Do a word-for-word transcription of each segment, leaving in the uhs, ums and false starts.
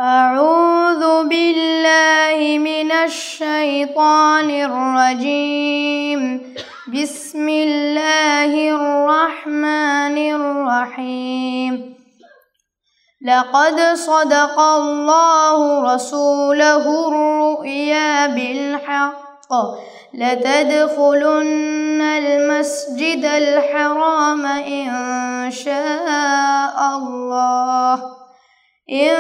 أعوذ بالله من الشيطان الرجيم. بسم الله الرحمن الرحيم. لقد صدق الله رسوله الرؤيا بالحق لتدخلن المسجد الحرام إن شاء الله إن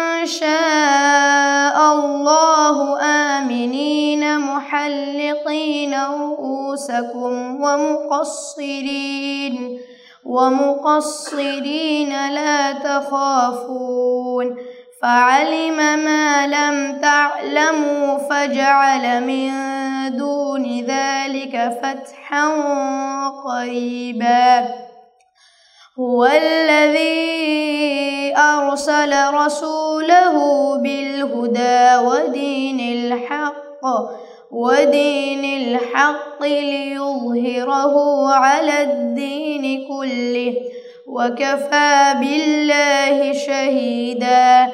شاء الله آمنين محلقين رؤوسكم ومقصرين ومقصرين لا تخافون فعلم ما لم تعلموا فجعل من دون ذلك فتحا قريبا. هو الذي أرسل رسوله بالهدى ودين الحق ودين الحق ليظهره على الدين كله وكفى بالله شهيدا.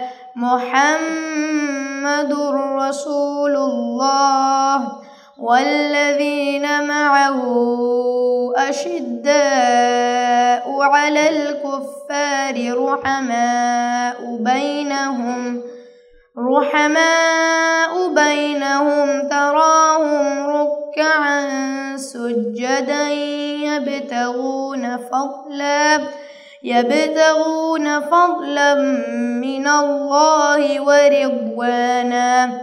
محمد رسول الله والذين معه أشداء على الكفار رحماء بينهم رحماء بينهم تراهم ركعا سجدا يبتغون فضلا يبتغون فضلا من الله ورضوانا.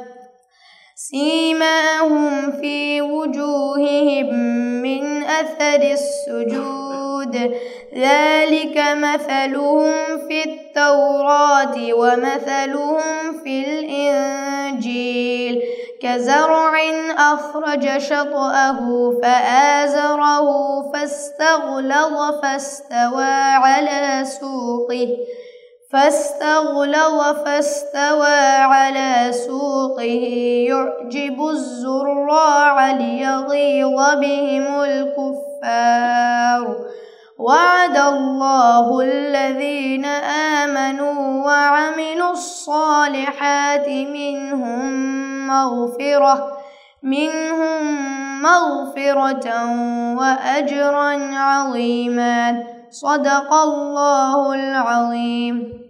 سيماهم في وجوههم من أثر السجود ذلك مثلهم في التوراة ومثلهم في الإنجيل كزرع أخرج شطأه فآزره فاستغلظ فاستوى على سوقه فاستغلظ فاستوى على سوقه يعجب الزراع ليغيظ بهم الكفار. وعد الله الذين آمنوا وعملوا الصالحات منهم مغفرة منهم مغفرة وأجرا عظيما. صدق الله العظيم.